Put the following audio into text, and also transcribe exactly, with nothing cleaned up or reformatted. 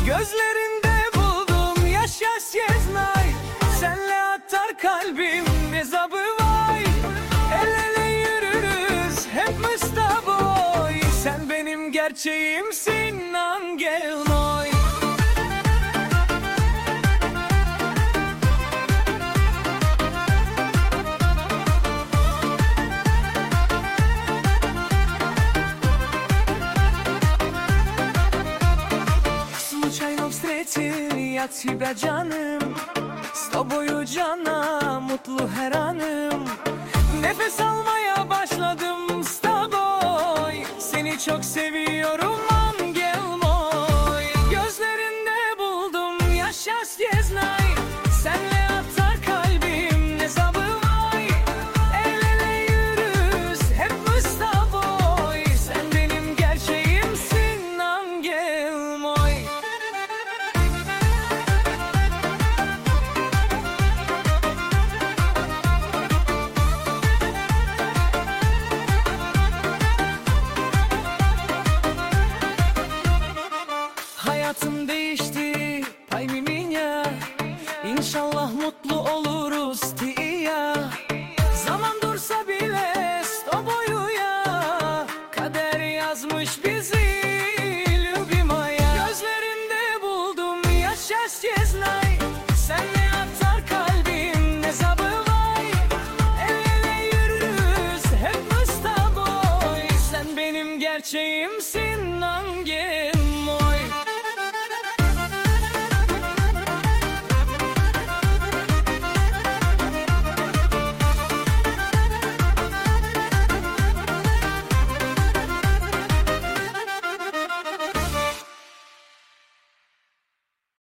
Gözlerinde buldum yaşa Seznay, senle atar kalbim ne zabı vay. El ele yürürüz hep Mustaboy, sen benim gerçeğimsin Angel Moy. Случайно встретил я тебя, canım, с тобою cana, mutlu her anım. Nefes almaya başladım с тобой, seni çok seviyorum Angel Moy. Gözlerinde buldum yaşa Seznay, senle atar kalbim ne zabı vay. El ele yürürüz hep Mustaboy, sen benim gerçeğimsin Angel Moy. Hayatım